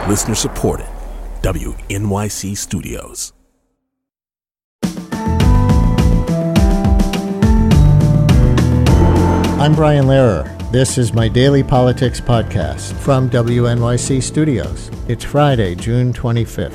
Listener supported. WNYC Studios. I'm Brian Lehrer. This is my daily politics podcast from WNYC Studios. It's Friday, June 25th.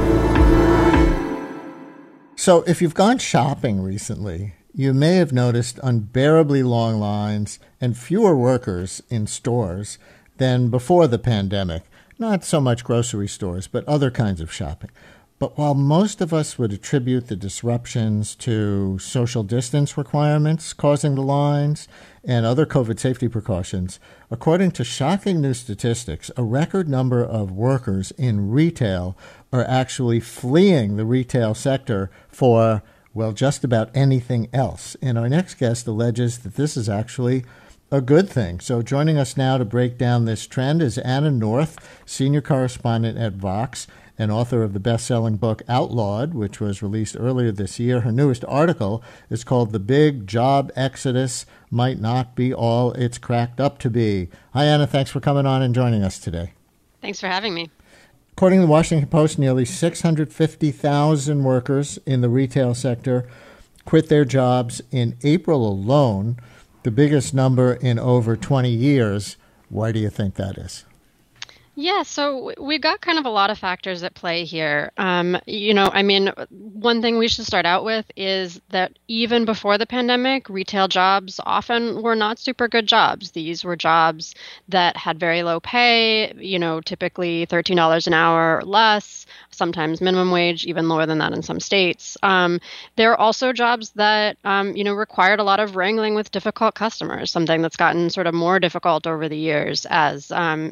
So if you've gone shopping recently, you may have noticed unbearably long lines and fewer workers in stores than before the pandemic. Not so much grocery stores, but other kinds of shopping. But while most of us would attribute the disruptions to social distance requirements causing the lines and other COVID safety precautions, according to shocking new statistics, a record number of workers in retail are actually fleeing the retail sector for, well, just about anything else. And our next guest alleges that this is actually a good thing. So joining us now to break down this trend is Anna North, senior correspondent at Vox and author of the best-selling book Outlawed, which was released earlier this year. Her newest article is called The Big Job Exodus Might Not Be All It's Cracked Up to Be. Hi, Anna. Thanks for coming on and joining us today. Thanks for having me. According to the Washington Post, nearly 650,000 workers in the retail sector quit their jobs in April alone, the biggest number in over 20 years. Why do you think that is? Yeah, so we've got kind of a lot of factors at play here. One thing we should start out with is that even before the pandemic, retail jobs often were not super good jobs. These were jobs that had very low pay, typically $13 an hour or less, sometimes minimum wage, even lower than that in some states. There are also jobs that, required a lot of wrangling with difficult customers, something that's gotten sort of more difficult over the years as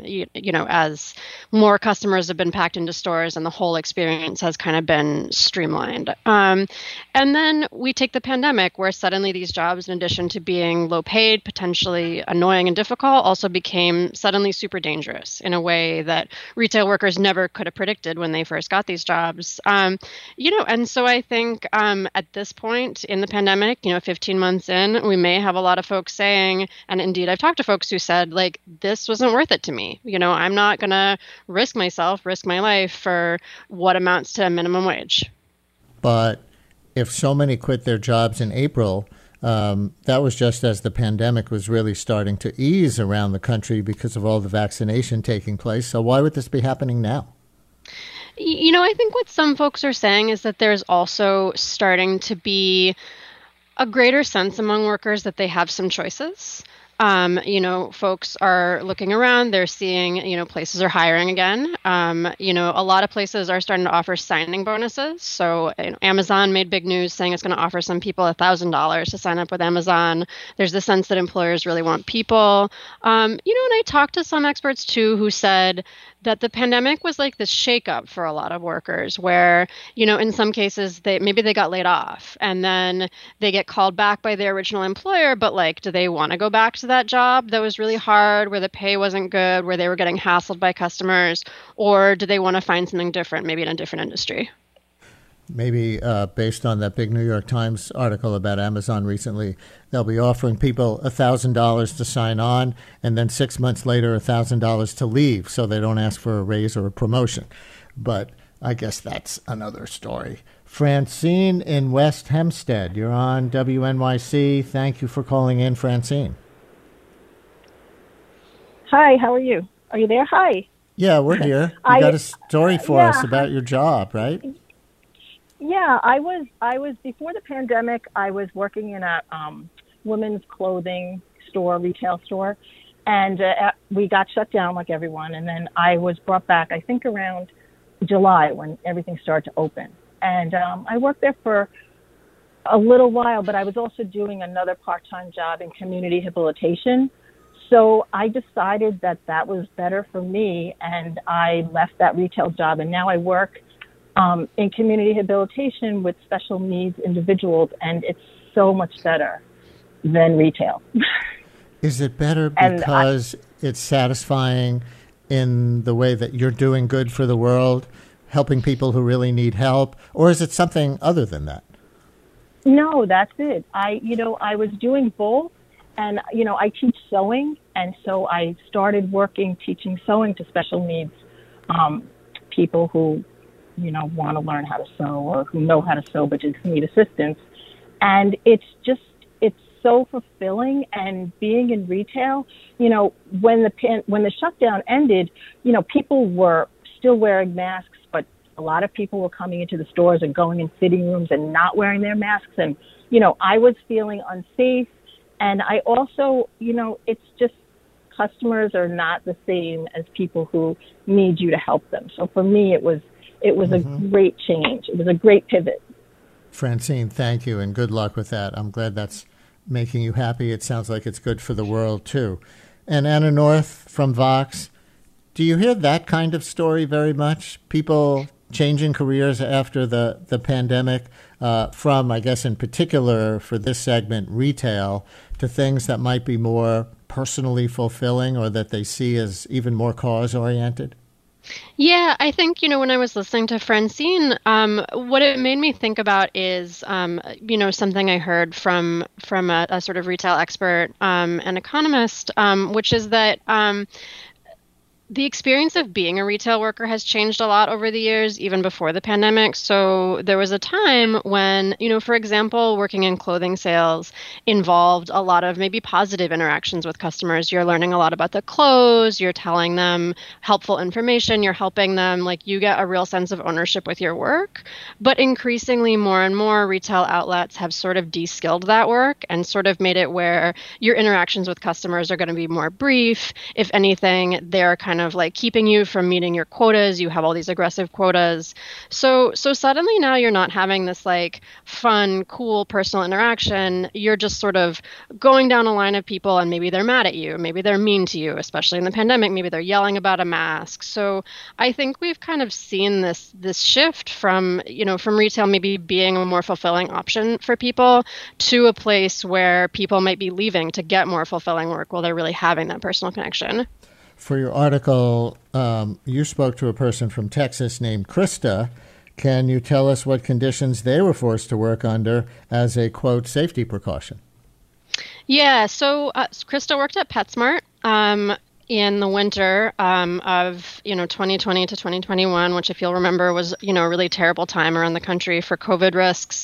more customers have been packed into stores and the whole experience has kind of been streamlined. And then we take the pandemic where suddenly these jobs, in addition to being low paid, potentially annoying and difficult, also became suddenly super dangerous in a way that retail workers never could have predicted when they first got these jobs. And so I think at this point in the pandemic, 15 months in, we may have a lot of folks saying, and indeed I've talked to folks who said, like, this wasn't worth it to me. I'm not going to risk my life for what amounts to minimum wage. But if so many quit their jobs in April, that was just as the pandemic was really starting to ease around the country because of all the vaccination taking place. So why would this be happening now? I think what some folks are saying is that there's also starting to be a greater sense among workers that they have some choices. Folks are looking around, they're seeing, places are hiring again. A lot of places are starting to offer signing bonuses. So Amazon made big news saying it's going to offer some people $1,000 to sign up with Amazon. There's the sense that employers really want people. And I talked to some experts too who said that the pandemic was like this shakeup for a lot of workers where, in some cases maybe they got laid off and then they get called back by their original employer, but do they want to go back to that job that was really hard, where the pay wasn't good, where they were getting hassled by customers, or do they want to find something different, maybe in a different industry? Maybe based on that big New York Times article about Amazon recently, they'll be offering people $1,000 to sign on and then 6 months later $1,000 to leave so they don't ask for a raise or a promotion. But I guess that's another story. Francine in West Hempstead, you're on WNYC. Thank you for calling in, Francine. Hi, how are you? Are you there? Hi. Yeah, we're here. You got a story for us about your job, right? Yeah, I was before the pandemic. I was working in a women's clothing store, retail store, and we got shut down like everyone. And then I was brought back, I think around July when everything started to open. And I worked there for a little while, but I was also doing another part-time job in community rehabilitation. So I decided that was better for me, and I left that retail job, and now I work in community rehabilitation with special needs individuals, and it's so much better than retail. Is it better because it's satisfying in the way that you're doing good for the world, helping people who really need help, or is it something other than that? No, that's it. I was doing both, and, I teach sewing, and so I started working teaching sewing to special needs people who, want to learn how to sew or who know how to sew but just need assistance. And it's so fulfilling. And being in retail, when the shutdown ended, people were still wearing masks, but a lot of people were coming into the stores and going in fitting rooms and not wearing their masks. And, I was feeling unsafe. And I also, it's just customers are not the same as people who need you to help them. So for me, it was a great change. It was a great pivot. Francine, thank you, and good luck with that. I'm glad that's making you happy. It sounds like it's good for the world, too. And Anna North from Vox, do you hear that kind of story very much? People changing careers after the pandemic from, I guess in particular for this segment, retail, to things that might be more personally fulfilling or that they see as even more cause-oriented? Yeah, I think, when I was listening to Francine, what it made me think about is, something I heard from a sort of retail expert, an economist, which is that the experience of being a retail worker has changed a lot over the years, even before the pandemic. So there was a time when, for example, working in clothing sales involved a lot of maybe positive interactions with customers. You're learning a lot about the clothes, you're telling them helpful information, you're helping them, like you get a real sense of ownership with your work. But increasingly more and more retail outlets have sort of de-skilled that work and sort of made it where your interactions with customers are going to be more brief. If anything, they're kind of like keeping you from meeting your quotas. You have all these aggressive quotas. So suddenly now you're not having this like fun, cool personal interaction. You're just sort of going down a line of people and maybe they're mad at you. Maybe they're mean to you, especially in the pandemic. Maybe they're yelling about a mask. So I think we've kind of seen this shift from retail maybe being a more fulfilling option for people to a place where people might be leaving to get more fulfilling work while they're really having that personal connection. For your article, you spoke to a person from Texas named Krista. Can you tell us what conditions they were forced to work under as a, quote, safety precaution? Yeah, so Krista worked at PetSmart in the winter of 2020 to 2021, which if you'll remember was a really terrible time around the country for COVID risks,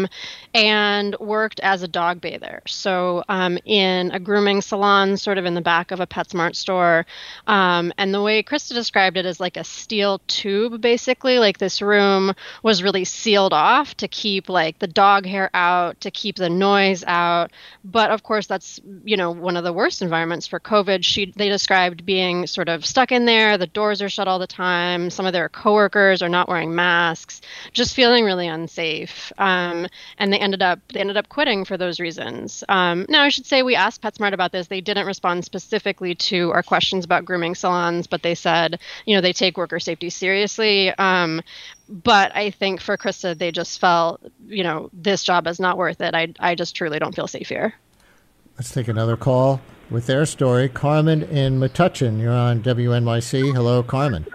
and worked as a dog bather. So in a grooming salon, sort of in the back of a PetSmart store, and the way Krista described it is like a steel tube, basically. Like this room was really sealed off to keep like the dog hair out, to keep the noise out. But of course, that's one of the worst environments for COVID. They described being sort of stuck in there. The doors are shut all the time. Some of their coworkers are not wearing masks, just feeling really unsafe. And they ended up quitting for those reasons. Now, I should say we asked PetSmart about this. They didn't respond specifically to our questions about grooming salons, but they said, they take worker safety seriously. But I think for Krista, they just felt, this job is not worth it. I just truly don't feel safe here. Let's take another call with their story. Carmen in Metuchen, you're on WNYC. Hello, Carmen.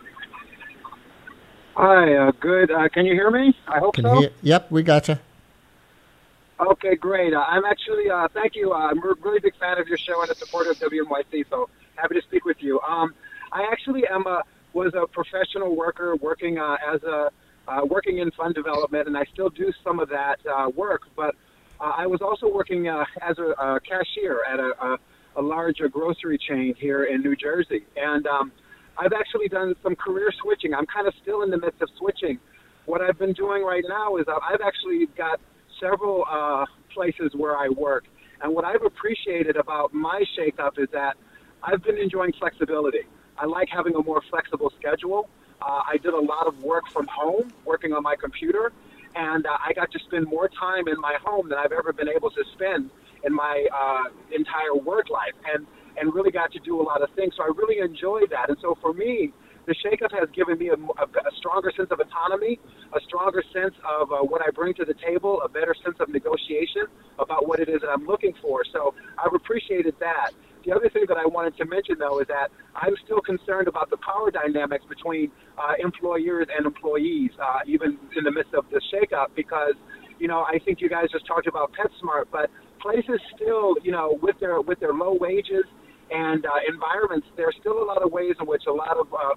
Hi, good. Can you hear me? I hope so. Yep, we got you. Okay, great. I'm actually, thank you. I'm a really big fan of your show and a supporter of WNYC, so happy to speak with you. I actually was a professional worker working working in fund development, and I still do some of that work, but I was also working as a cashier at a large grocery chain here in New Jersey. And I've actually done some career switching. I'm kind of still in the midst of switching. What I've been doing right now is I've actually got several places where I work. And what I've appreciated about my shakeup is that I've been enjoying flexibility. I like having a more flexible schedule. I did a lot of work from home, working on my computer. And I got to spend more time in my home than I've ever been able to spend in my entire work life, and really got to do a lot of things. So I really enjoyed that. And so for me, the shakeup has given me a stronger sense of autonomy, a stronger sense of what I bring to the table, a better sense of negotiation about what it is that I'm looking for. So I've appreciated that. The other thing that I wanted to mention, though, is that I'm still concerned about the power dynamics between employers and employees, even in the midst of the shakeup, because, I think you guys just talked about PetSmart, but places still, with their low wages and environments, there's still a lot of ways in which a lot of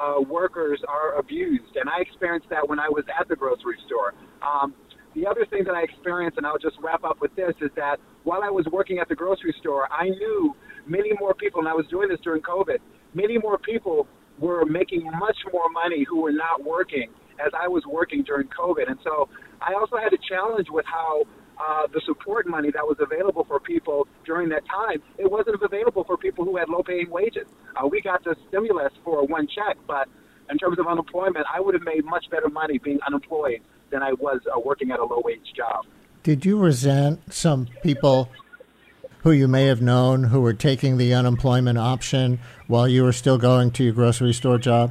workers are abused, and I experienced that when I was at the grocery store. The other thing that I experienced, and I'll just wrap up with this, is that while I was working at the grocery store, I knew many more people, and I was doing this during COVID, many more people were making much more money who were not working as I was working during COVID. And so I also had a challenge with how the support money that was available for people during that time, it wasn't available for people who had low-paying wages. We got the stimulus for one check, but in terms of unemployment, I would have made much better money being unemployed than I was working at a low-wage job. Did you resent some people who you may have known who were taking the unemployment option while you were still going to your grocery store job?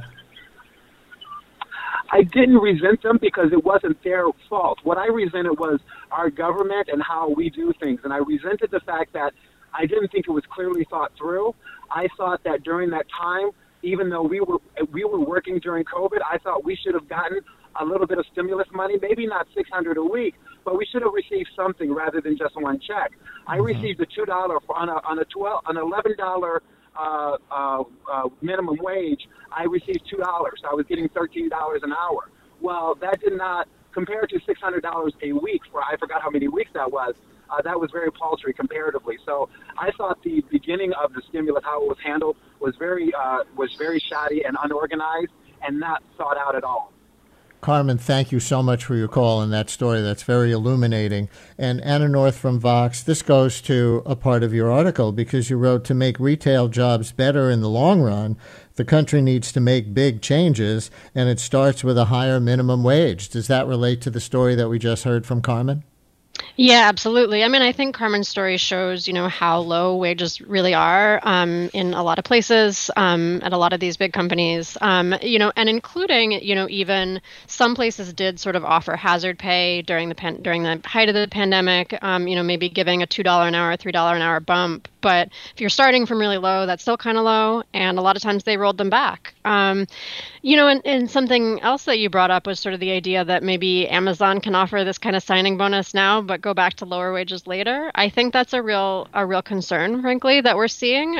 I didn't resent them because it wasn't their fault. What I resented was our government and how we do things. And I resented the fact that I didn't think it was clearly thought through. I thought that during that time, even though we were working during COVID, I thought we should have gotten a little bit of stimulus money, maybe not $600 a week, but we should have received something rather than just one check. I received a $2 on an $11 minimum wage. I received $2. I was getting $13 an hour. Well, that did not compare to $600 a week for I forgot how many weeks that was. That was very paltry comparatively. So I thought the beginning of the stimulus, how it was handled, was very shoddy and unorganized and not thought out at all. Carmen, thank you so much for your call and that story. That's very illuminating. And Anna North from Vox, this goes to a part of your article because you wrote, to make retail jobs better in the long run, the country needs to make big changes, and it starts with a higher minimum wage. Does that relate to the story that we just heard from Carmen? Yeah, absolutely. I mean, I think Carmen's story shows, how low wages really are in a lot of places, at a lot of these big companies, and including, even some places did sort of offer hazard pay during the height of the pandemic, maybe giving a $2 an hour, $3 an hour bump. But if you're starting from really low, that's still kind of low. And a lot of times they rolled them back. And something else that you brought up was sort of the idea that maybe Amazon can offer this kind of signing bonus now, but go back to lower wages later. I think that's a real concern, frankly, that we're seeing,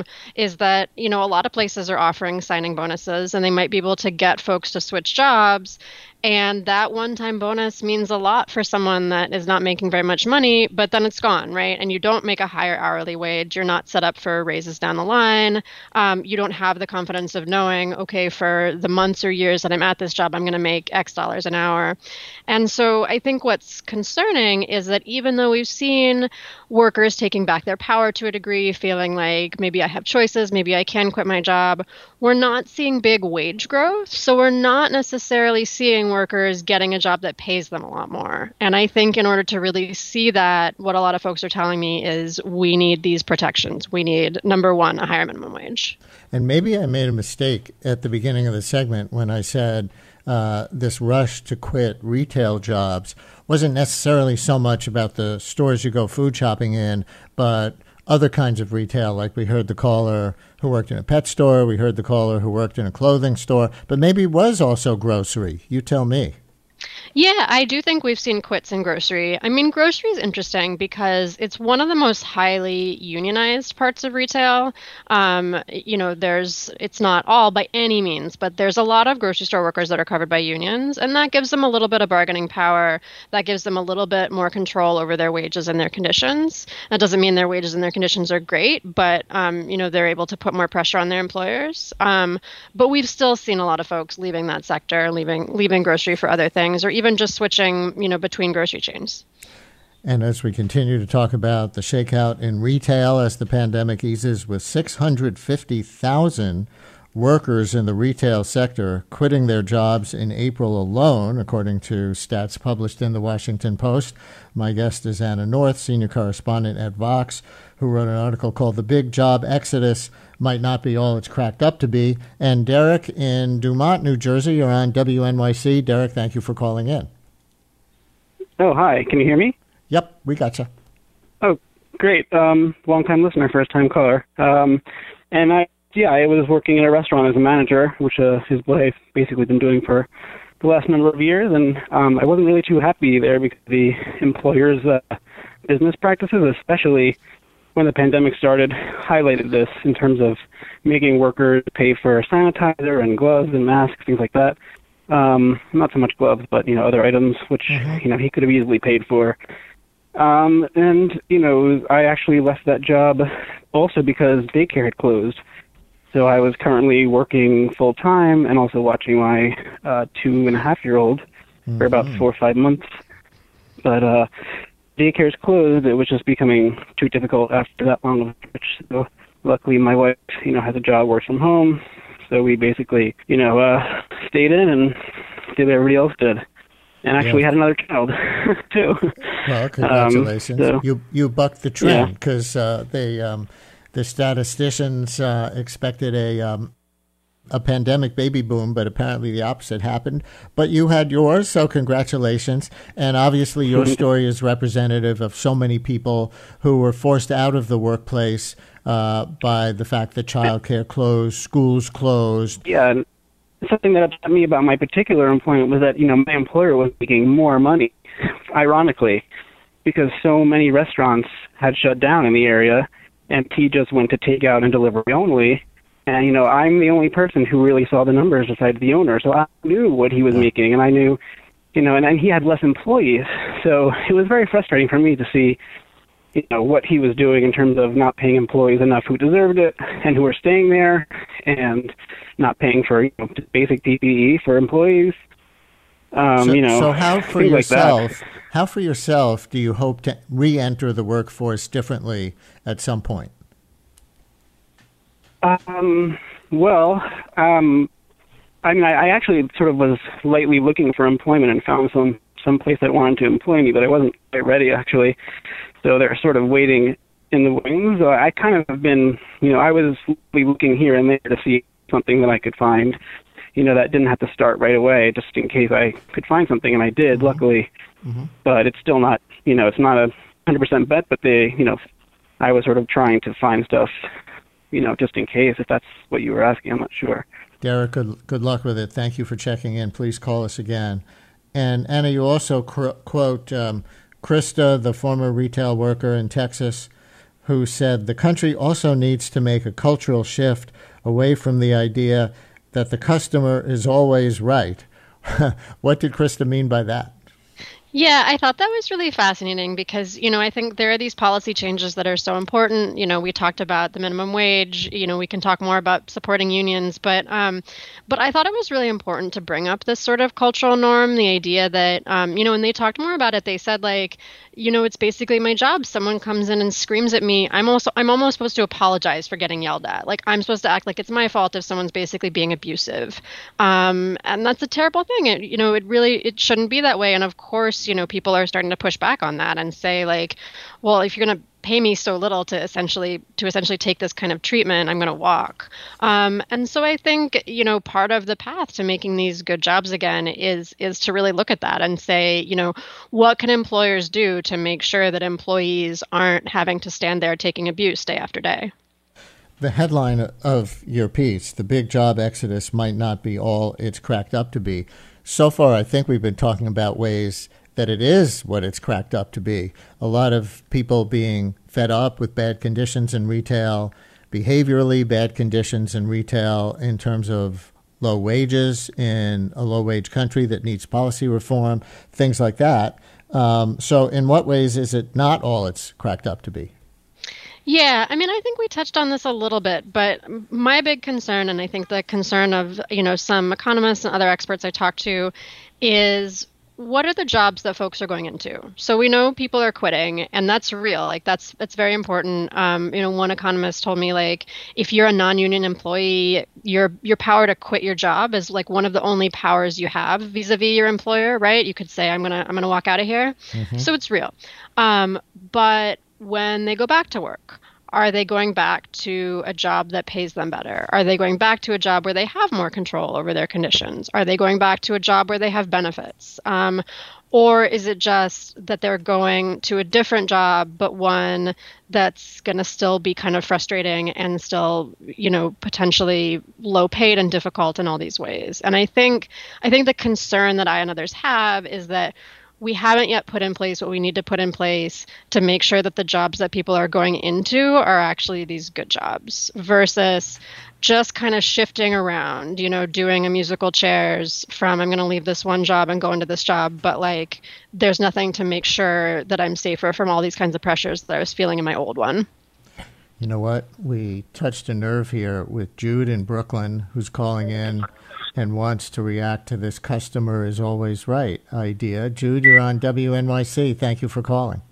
is that, a lot of places are offering signing bonuses and they might be able to get folks to switch jobs. And that one-time bonus means a lot for someone that is not making very much money, but then it's gone, right? And you don't make a higher hourly wage. You're not set up for raises down the line. You don't have the confidence of knowing, okay, for the months or years that I'm at this job, I'm going to make X dollars an hour. And so I think what's concerning is that even though we've seen workers taking back their power to a degree, feeling like maybe I have choices, maybe I can quit my job, we're not seeing big wage growth. So we're not necessarily seeing workers getting a job that pays them a lot more. And I think in order to really see that, what a lot of folks are telling me is we need these protections. We need, number one, a higher minimum wage. And maybe I made a mistake at the beginning of the segment when I said this rush to quit retail jobs wasn't necessarily so much about the stores you go food shopping in, but other kinds of retail, like we heard the caller who worked in a pet store, we heard the caller who worked in a clothing store, but maybe it was also grocery. You tell me. Yeah, I do think we've seen quits in grocery. I mean, grocery is interesting because it's one of the most highly unionized parts of retail. It's not all by any means, but there's a lot of grocery store workers that are covered by unions, and that gives them a little bit of bargaining power. That gives them a little bit more control over their wages and their conditions. That doesn't mean their wages and their conditions are great, but, they're able to put more pressure on their employers. But we've still seen a lot of folks leaving that sector, leaving grocery for other things, or even just switching, between grocery chains. And as we continue to talk about the shakeout in retail as the pandemic eases, with 650,000 workers in the retail sector quitting their jobs in April alone, according to stats published in the Washington Post. My guest is Anna North, senior correspondent at Vox, who wrote an article called "The Big Job Exodus Might Not Be All It's Cracked Up to Be." And Derek in Dumont, New Jersey, you're on WNYC. Derek, thank you for calling in. Oh, hi. Can you hear me? Yep, we got you. Oh, great. Long-time listener, first-time caller. And I was working in a restaurant as a manager, which is what I've basically been doing for the last number of years. And I wasn't really too happy there because the employer's business practices, especially when the pandemic started, highlighted this in terms of making workers pay for sanitizer and gloves and masks, things like that. Not so much gloves, but, other items, which, he could have easily paid for. And, I actually left that job also because daycare had closed. So I was currently working full-time and also watching my 2.5-year-old for about 4 or 5 months. But daycare's closed. It was just becoming too difficult after that long of a stretch. So luckily my wife, has a job, works from home. So we basically, stayed in and did what everybody else did. And actually had another child, too. Well, congratulations. You bucked the trend because the statisticians expected a pandemic baby boom, but apparently the opposite happened. But you had yours, so congratulations. And obviously your story is representative of so many people who were forced out of the workplace by the fact that childcare closed, schools closed. Yeah, and something that upset me about my particular employment was that, my employer was making more money, ironically, because so many restaurants had shut down in the area, and he just went to takeout and delivery only. And, I'm the only person who really saw the numbers besides the owner. So I knew what he was making, and I knew, and he had less employees. So it was very frustrating for me to see, what he was doing in terms of not paying employees enough who deserved it and who were staying there, and not paying for, basic PPE for employees. So how for yourself, how for yourself do you hope to re-enter the workforce differently at some point? I actually sort of was lightly looking for employment and found some place that wanted to employ me, but I wasn't quite ready, actually. So they're sort of waiting in the wings. I kind of have been, I was looking here and there to see something that I could find, that didn't have to start right away, just in case I could find something, and I did, luckily. But it's still not, it's not a 100% bet, but I was sort of trying to find stuff, just in case, if that's what you were asking. I'm not sure. Derek, good luck with it. Thank you for checking in. Please call us again. And Anna, you also quote Krista, the former retail worker in Texas, who said, "The country also needs to make a cultural shift away from the idea that the customer is always right." What did Krista mean by that? Yeah, I thought that was really fascinating because, I think there are these policy changes that are so important. We talked about the minimum wage, we can talk more about supporting unions, but I thought it was really important to bring up this sort of cultural norm, the idea that, when they talked more about it, they said it's basically my job. Someone comes in and screams at me. I'm almost supposed to apologize for getting yelled at. I'm supposed to act like it's my fault if someone's basically being abusive. And that's a terrible thing. It shouldn't be that way. And of course, people are starting to push back on that and say well, if you're going to pay me so little to essentially take this kind of treatment, I'm going to walk. And so I think, part of the path to making these good jobs again is to really look at that and say, what can employers do to make sure that employees aren't having to stand there taking abuse day after day? The headline of your piece, "The Big Job Exodus Might Not Be All It's Cracked Up to Be." So far, I think we've been talking about ways that it is what it's cracked up to be. A lot of people being fed up with bad conditions in retail, behaviorally bad conditions in retail in terms of low wages in a low-wage country that needs policy reform, things like that. So in what ways is it not all it's cracked up to be? Yeah, I think we touched on this a little bit, but my big concern, and I think the concern of, some economists and other experts I talked to, is what are the jobs that folks are going into? So we know people are quitting, and that's real. That's very important. One economist told me, if you're a non-union employee, your power to quit your job is one of the only powers you have vis-a-vis your employer, right? You could say, I'm gonna walk out of here. So it's real. But when they go back to work, are they going back to a job that pays them better? Are they going back to a job where they have more control over their conditions? Are they going back to a job where they have benefits? Or is it just that they're going to a different job, but one that's going to still be kind of frustrating and still, potentially low paid and difficult in all these ways? And I think the concern that I and others have is that we haven't yet put in place what we need to put in place to make sure that the jobs that people are going into are actually these good jobs versus just kind of shifting around, doing a musical chairs from I'm going to leave this one job and go into this job, but like there's nothing to make sure that I'm safer from all these kinds of pressures that I was feeling in my old one. You know what? We touched a nerve here with Jude in Brooklyn, who's calling in and wants to react to this customer is always right idea. Jude, you're on WNYC. Thank you for calling.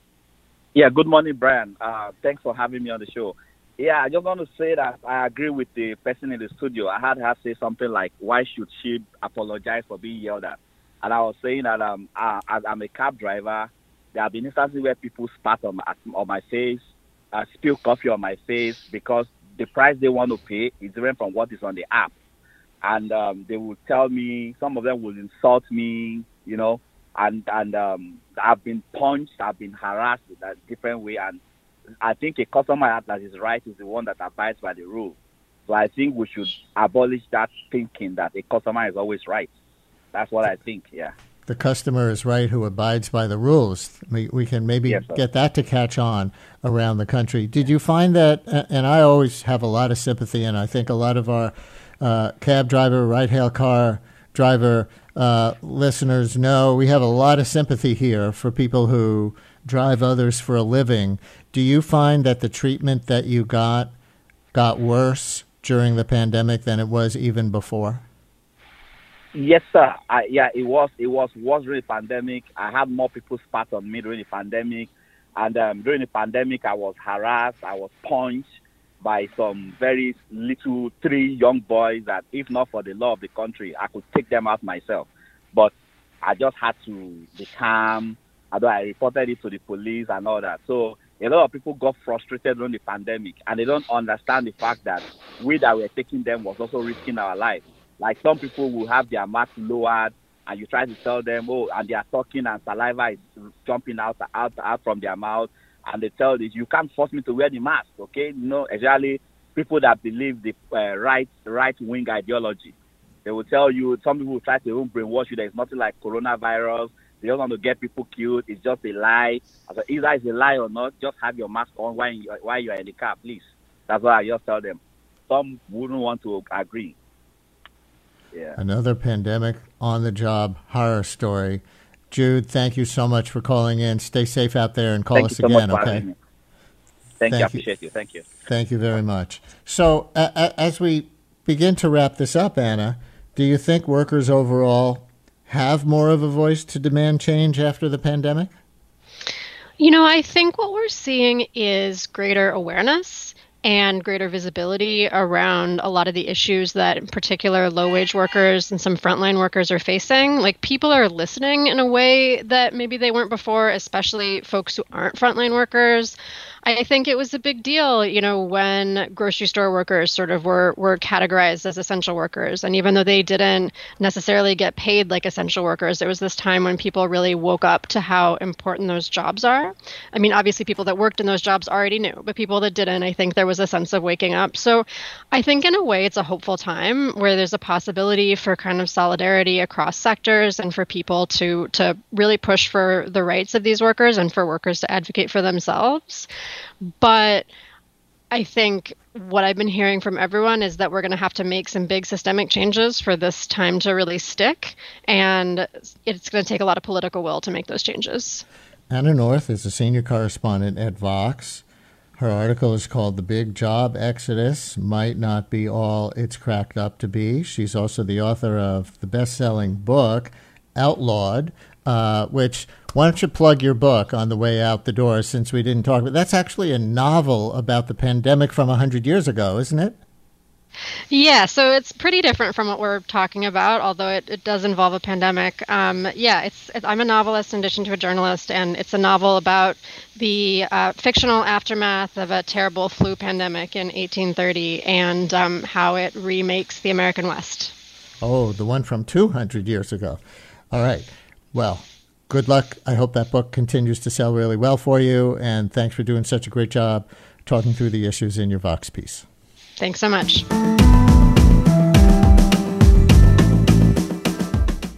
Yeah, good morning, Brian. Thanks for having me on the show. Yeah, I just want to say that I agree with the person in the studio. I had her say something like, why should she apologize for being yelled at? And I was saying that as I'm a cab driver, there have been instances where people spat on my face, spill coffee on my face because the price they want to pay is different from what is on the app. And they will tell me, some of them will insult me, and I've been punched, I've been harassed in a different way. And I think a customer that is right is the one that abides by the rule. So I think we should abolish that thinking that a customer is always right. That's what I think, yeah. The customer is right who abides by the rules. We can maybe get that to catch on around the country. Did you find that, and I always have a lot of sympathy, and I think a lot of our cab driver, ride-hail car driver listeners know we have a lot of sympathy here for people who drive others for a living. Do you find that the treatment that you got worse during the pandemic than it was even before? Yes, sir. It was worse during the pandemic. I had more people spat on me during the pandemic. And during the pandemic, I was harassed. I was punched by some very little 3 young boys that, if not for the law of the country, I could take them out myself. But I just had to be calm. Although I reported it to the police and all that. So a lot of people got frustrated during the pandemic, and they don't understand the fact that we that were taking them was also risking our life. Like some people will have their mask lowered, and you try to tell them, and they are talking and saliva is jumping out from their mouth, and they tell you can't force me to wear the mask, okay? Especially people that believe the right-wing ideology. They will tell you, some people will try to even brainwash you that it's nothing like coronavirus. They don't want to get people killed. It's just a lie. So either it's a lie or not, just have your mask on while you are in the car, please. That's what I just tell them. Some wouldn't want to agree. Yeah. Another pandemic on-the-job horror story. Jude, thank you so much for calling in. Stay safe out there and call us again, okay? Thank you. I appreciate you. Thank you. Thank you very much. So as we begin to wrap this up, Anna, do you think workers overall have more of a voice to demand change after the pandemic? I think what we're seeing is greater awareness and greater visibility around a lot of the issues that in particular low-wage workers and some frontline workers are facing. Like, people are listening in a way that maybe they weren't before, especially folks who aren't frontline workers. I think it was a big deal, when grocery store workers sort of were categorized as essential workers. And even though they didn't necessarily get paid like essential workers, it was this time when people really woke up to how important those jobs are. I mean, obviously people that worked in those jobs already knew, but people that didn't, I think there was a sense of waking up. So I think in a way it's a hopeful time where there's a possibility for kind of solidarity across sectors and for people to really push for the rights of these workers and for workers to advocate for themselves. But I think what I've been hearing from everyone is that we're going to have to make some big systemic changes for this time to really stick. And it's going to take a lot of political will to make those changes. Anna North is a senior correspondent at Vox. Her article is called "The Big Job Exodus Might Not Be All It's Cracked Up to Be." She's also the author of the best-selling book, Outlawed, which, why don't you plug your book on the way out the door since we didn't talk about it? That's actually a novel about the pandemic from 100 years ago, isn't it? Yeah, so it's pretty different from what we're talking about, although it does involve a pandemic. I'm a novelist in addition to a journalist, and it's a novel about the fictional aftermath of a terrible flu pandemic in 1830 and how it remakes the American West. Oh, the one from 200 years ago. All right. Well, good luck. I hope that book continues to sell really well for you, and thanks for doing such a great job talking through the issues in your Vox piece. Thanks so much.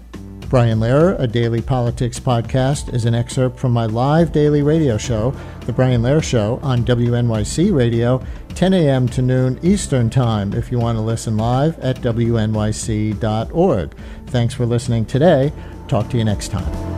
Brian Lehrer, a daily politics podcast, is an excerpt from my live daily radio show, The Brian Lehrer Show, on WNYC Radio, 10 a.m. to noon Eastern Time, if you want to listen live at wnyc.org. Thanks for listening today. Talk to you next time.